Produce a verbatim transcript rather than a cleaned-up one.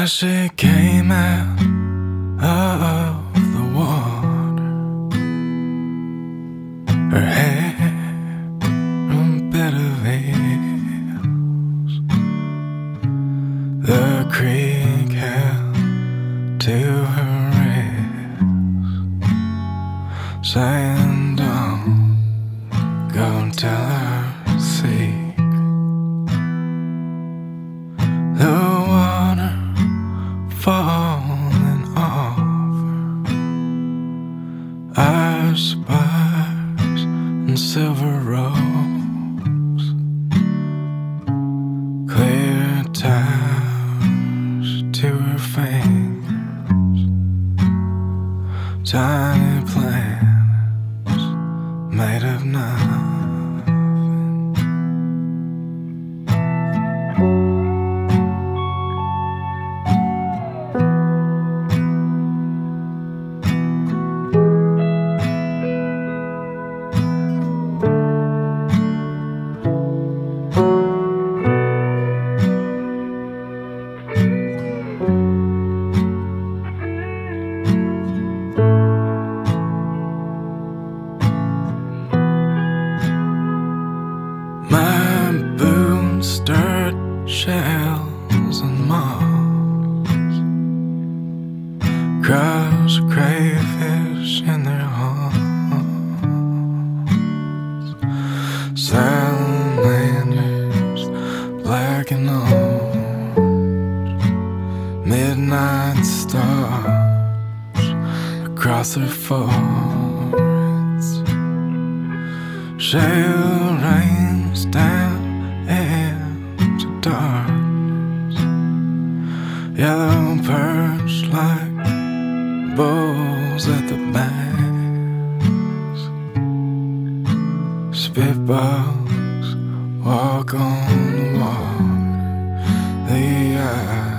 As she came out of the water, her hair a bed of veils, the creek held to her wrist, saying, "Don't go tell her secret." The water falling off her, ice spires and silver robes, clear towers to her fingers, tiny planets made of nothing. My boots stirred shells and moss, crushed crayfish in their haunts, salamanders black and orange, midnight stars across their foreheads, shale rains down into darkness, yellow perch like bulls at the banks, spitballs walk on the water, the eye